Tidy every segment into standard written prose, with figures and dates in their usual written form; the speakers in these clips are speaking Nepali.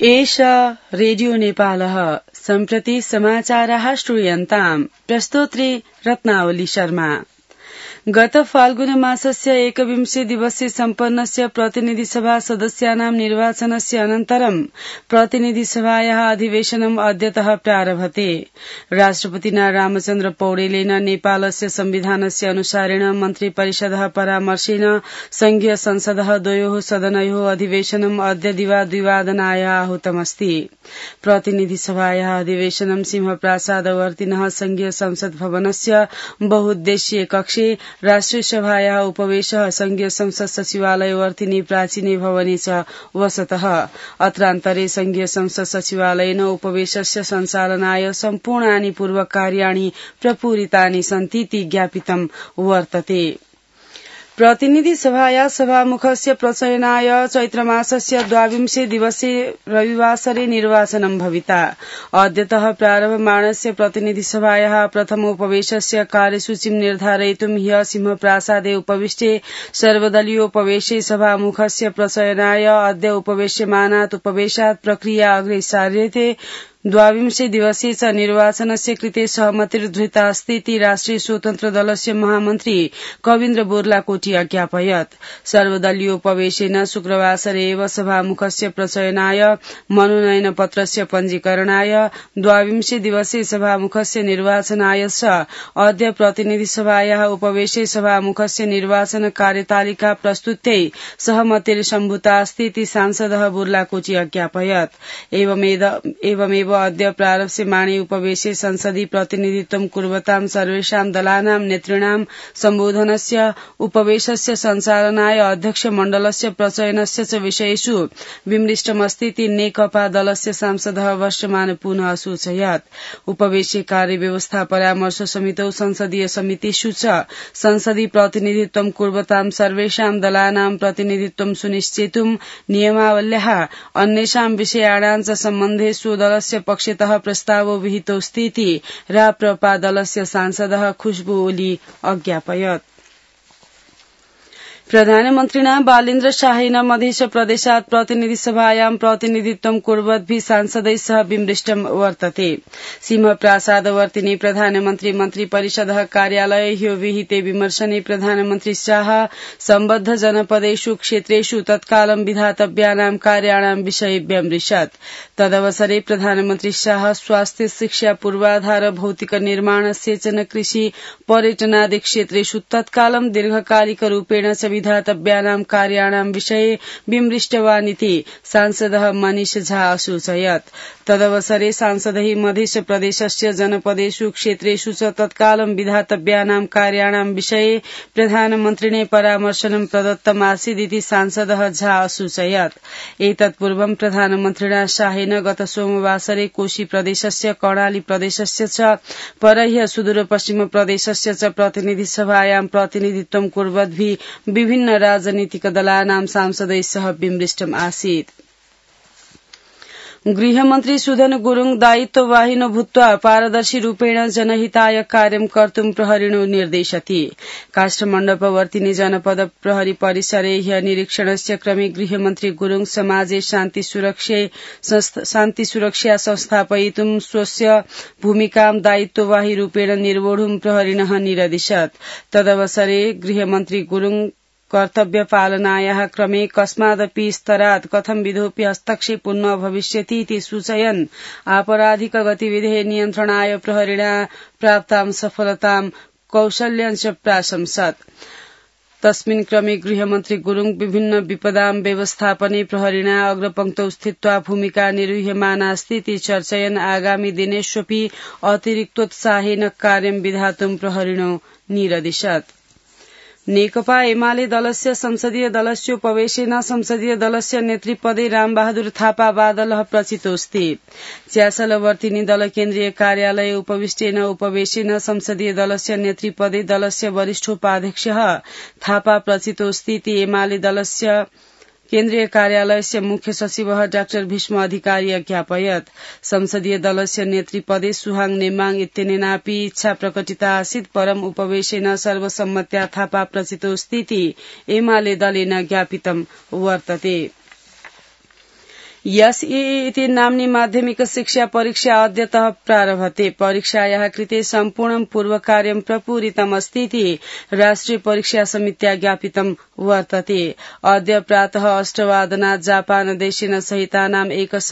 एष रेडियो नेपालः सम्प्रति समाचाराः श्रूयन्ताम् प्रस्तोत्री रत्नावली शर्मा। गत फाल्गुन मासस्य 21 दिवसे सम्पन्नस्य प्रतिनिधिसभा सदस्यानां निर्वाचनस्य अनन्तरं प्रतिनिधिसभायाः अधिवेशनम् अद्यतः प्रारभते। राष्ट्रपतिना रामचन्द्र पौडेलेन नेपालस्य संविधानस्य अनुसारेण मन्त्री परिषदः परामर्शेन संघीय संसदः द्वयोः सदनयोः अधिवेशनम् अद्य दिवाद्विवादनाय आहूतमस्ति। प्रतिनिधिसभायाः अधिवेशनं सिंहप्रासादवर्तिनः संघीय संसद भवनस्य बहुउद्देश्यीय कक्षे राष्ट्रिय सभायाः उपवेशः संघीय संसद सचिवालयवर्तिनि प्राचीने भवने च वसतः। अत्रान्तरे संघीय संसद सचिवालयेन उपवेशस्य सञ्चालनाय सम्पूर्णानि पूर्वकार्याणि प्रपूरितानि सन्तीति ज्ञापितं वर्तते। प्रतिनिधिसभाया सभामुखस्य प्रचयनाय चैत्रमासस्य 22 दिवसे रविवासरे निर्वाचनं भविता। अद्यतः प्रारभमाणस्य प्रतिनिधिसभायाः प्रथमोपवेशस्य कार्यसूचीं निर्धारयितुं ह्यः सिंहप्रासादे उपविष्टे सर्वदलीयोपवेशे सभामुखस्य प्रचयनाय अद्य उपवेश्यमानात् उपवेशात् प्रक्रिया अग्रे सार्यते। 22 दिवसे च निर्वाचनस्य कृते सहमतिर्धृता अस्ति राष्ट्रिय स्वतन्त्र दलस्य महामन्त्री कविन्द्र बोर्लाकोटी अज्ञापयत्। सर्वदलीयोपवेशेन शुक्रवासरे एव सभामुखस्य प्रचयनाय मनोनयन पत्रस्य पञ्जीकरणाय 22 दिवसे सभामुखस्य निर्वाचनाय च अद्य प्रतिनिधिसभायाः उपवेशे सभामुखस्य निर्वाचन कार्यतालिका प्रस्तुत्यै सहमतिर्सम्भूता अस्ति सांसदः बोर्लाकोटी अज्ञापयत्। एवमेव अद्य प्रारप्स्यमाणे उपवेशे संसदि प्रतिनिधित्वं कुर्वतां सर्वेषां दलानां नेतॄणां सम्बोधनस्य उपवेशस्य सञ्चालनाय अध्यक्ष मण्डलस्य प्रचयनस्य च विषयेषु विमृष्टमस्तीति नेकपा दलस्य सांसदः वर्षमान पुनः असूचयत्। उपवेशे कार्यव्यवस्था परामर्श समितौ संसदीय समितिषु च संसदि प्रतिनिधित्वं कुर्वतां सर्वेषां दलानां प्रतिनिधित्वं सुनिश्चेतुं नियमावल्याः अन्येषां विषयाणां च सम्बन्धे स्वदलस्य पक्षतः प्रस्तावो विहितोऽस्तीति राप्रपा दलस्य सांसदः खुशबू ओली अज्ञापयत्। प्रधानमन्त्रिणा बालेन्द्र शाहेन मध्य प्रदेशात् प्रतिनिधिसभायां प्रतिनिधित्वं कुर्वद्भिः सांसदैः सह विमृष्टं वर्तते। सिंहप्रासादवर्तिनि प्रधानमन्त्री मन्त्री परिषदः कार्यालये ह्यो विहिते विमर्शने प्रधानमन्त्री शाह सम्बद्ध जनपदेषु क्षेत्रेषु तत्कालं विधातव्यानां कार्याणां विषये व्यमृशत्। तदवसरे प्रधानमन्त्री शाह स्वास्थ्य शिक्षा पूर्वाधार भौतिक निर्माण सेचन कृषि पर्यटनादि क्षेत्रेषु तत्कालं दीर्घकालिक रूपेण च विधातव्यानां कार्याणां विषये विमृष्टवानिति सांसदः मनीष झा असूचयत्। तदवसरे सांसदैः मध्य प्रदेशस्य जनपदेषु क्षेत्रेषु च तत्कालं विधातव्यानां कार्याणां विषये प्रधानमन्त्रिणे परामर्शनं प्रदत्तमासीदिति सांसदः झा असूचयत्। एतत्पूर्वं प्रधानमन्त्रिणा शाहेन गत सोमवासरे कोशी प्रदेशस्य कर्णाली प्रदेशस्य च परह्य सुदूरपश्चिम प्रदेशस्य च प्रतिनिधिसभायां प्रतिनिधित्वं कुर्वद्भिः विभिन्न राजनीतिक दलानां सांसदैः सह विमृष्टम् आसीत्। गृहमन्त्री सुधन गुरुङ दायित्ववाहिनो भूत्वा पारदर्शी रूपेण जनहिताय कार्यं कर्तुं प्रहरिणो निर्देशति। काष्ठमण्डपवर्तिनि जनपद प्रहरी परिसरे ह्यः निरीक्षणस्य क्रमे गृहमन्त्री गुरुङ समाजे शान्ति सुरक्षा संस्थापयितुं स्वस्य भूमिकां दायित्ववाही रूपेण निर्वोढुं प्रहरिणः निरदिशत्। तदवसरे गृहमन्त्री गुरुङ कर्तव्य पालनायाः क्रमे कस्मादपि स्तरात् कथं विधोऽपि हस्तक्षेपो न भविष्यति इति सूचयन् आपराधिक गतिविधेः नियन्त्रणाय प्रहरिणा प्राप्तां सफलतां कौशल्यञ्च प्राशंसत्। तस्मिन् क्रमे गृहमन्त्री गुरुङ विभिन्न विपदां व्यवस्थापने प्रहरिणा अग्रपङ्क्तौ स्थित्वा भूमिका निर्वह्यमानास्तीति चर्चयन् आगामी दिनेष्वपि अतिरिक्तोत्साहेन कार्यं विधातुं प्रहरिणो निरदिशत्। नेकपा एमाले दलस्य संसदीय दलस्योपवेशेन संसदीय दलस्य नेतृपदे रामबहादुर थापा बादलः प्रचितोऽस्ति। च्यासलवर्तिनि दल केन्द्रीय कार्यालये उपविष्टेन उपवेशेन संसदीय दलस्य नेतृपदे दलस्य वरिष्ठोपाध्यक्षः थापा प्रचितोऽस्तीति एमाले दलस्य केन्द्रीय कार्यालयस्य मुख्य सचिवः डाक्टर भीष्म अधिकारी अज्ञापयत्। संसदीय दलस्य नेतृपदे सुहाङ नेमाङ इत्यनेनापि इच्छा प्रकटिता आसीत् परम् उपवेशेन सर्वसम्मत्या थापा प्रचितोऽस्तीति एमाले दलेन ज्ञापितं वर्तते। एसईई इति नाम्नी माध्यमिक शिक्षा परीक्षा अद्यतः प्रारभते परीक्षायाः कृते सम्पूर्णं पूर्वकार्यं प्रपूरितमस्तीति राष्ट्रिय परीक्षा समित्या ज्ञापितं वर्तते। अद्य प्रातः 8:00 जापानदेशेन सहितानाम्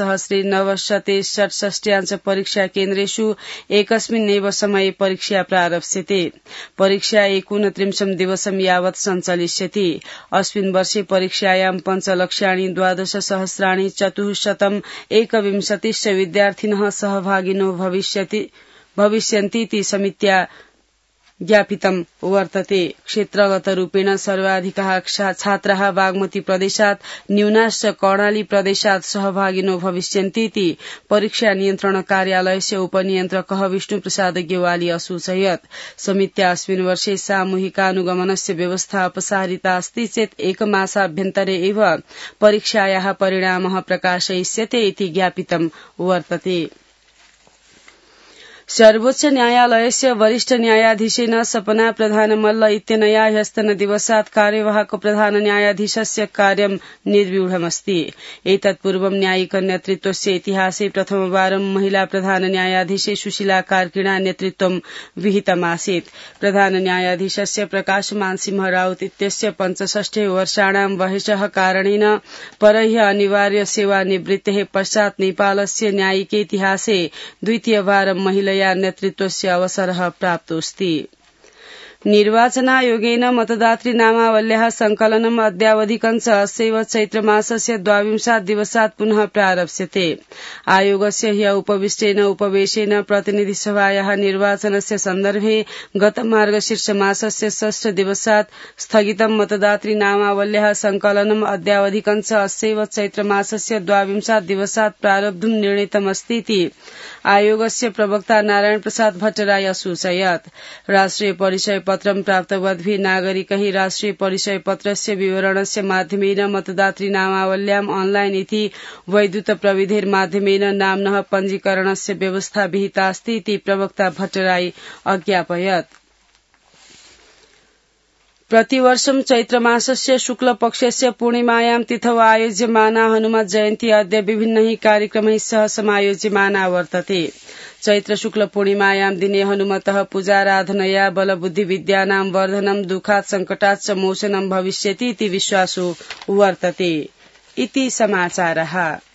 1,967 परीक्षा केन्द्रेषु एकस्मिन्नेव समये परीक्षा प्रारप्स्यते। परीक्षा 29 दिवसं यावत् सञ्चलिष्यति। अस्मिन् वर्षे परीक्षायां 5,12,000 1,121 विद्यार्थिनः सहभागिनो भविष्यन्तीति समित्या ज्ञापितं वर्तते। क्षेत्रगत रूपेण सर्वाधिकाः छात्राः बागमती प्रदेशात् न्यूनाश्च कर्णाली प्रदेशात् सहभागिनो भविष्यन्तीति परीक्षा नियन्त्रण कार्यालयस्य उपनियन्त्रकः विष्णुप्रसाद गेवाली असूचयत्। समित्या अस्मिन् वर्षे सामूहिकानुगमनस्य व्यवस्था अपसारिता अस्ति चेत् एकमासाभ्यन्तरे एव परीक्षायाः परिणामः प्रकाशयिष्यते इति ज्ञापितं वर्तते। सर्वोच्च न्यायालयस्य वरिष्ठ न्यायाधीशेन सपना प्रधानमल्ल इत्यनया ह्यस्तनदिवसात् कार्यवाहक प्रधान न्यायाधीशस्य कार्यं निर्व्यूढमस्ति। एतत्पूर्वं न्यायिक नेतृत्वस्य इतिहासे प्रथमवारं महिला प्रधान न्यायाधीशे सुशीला कार्किणा नेतृत्वं विहितमासीत्। प्रधान न्यायाधीशस्य प्रकाशमान सिंह राउत इत्यस्य 65 वर्षाणां वयसः कारणेन परह्य अनिवार्य सेवानिवृत्तेः पश्चात् नेपालस्य न्यायिकेतिहासे द्वितीयवारं महिलया नेतृत्वस्य अवसरः प्राप्तोऽस्ति। निर्वाचनायोगेन मतदातृनामावल्याः संकलनम् अद्यावधिकञ्च अस्यैव चैत्रमासस्य 22 दिवसात् पुनः प्रारप्स्यते। आयोगस्य ह्य उपविष्टेन उपवेशेन प्रतिनिधिसभायाः निर्वाचनस्य सन्दर्भे गत मार्गशीर्ष मासस्य 6 दिवसात् स्थगितं मतदातृनामावल्याः संकलनम् अद्यावधिकञ्च अस्यैव चैत्रमासस्य 22 दिवसात् प्रारब्धुं निर्णीतमस्तीति आयोगस्य प्रवक्ता नारायण प्रसाद भट्टराई असूचयत्। राष्ट्रिय परिचय पत्रं प्राप्तवद्भिः नागरिकैः राष्ट्रिय परिचय पत्रस्य विवरणस्य माध्यमेन मतदातृनामावल्याम् ऑनलाइन इति वैद्युत प्रविधेर्माध्यमेन नाम्नः पञ्जीकरणस्य व्यवस्था विहितास्ति इति प्रवक्ता भट्टराई अज्ञापयत्। प्रतिवर्षं चैत्रमासस्य शुक्लपक्षस्य पूर्णिमायां तिथौ आयोज्यमाना हनुमत् जयन्ती अद्य विभिन्नैः कार्यक्रमैः सह समायोज्यमाना वर्तते। चैत्र शुक्ल पूर्णिमायां दिने हनुमतः पूजाराधनया बलबुद्धिविद्यानां वर्धनं दुःखात् संकटात् च मोचनं भविष्यति इति विश्वासो वर्तते। इति समाचारः।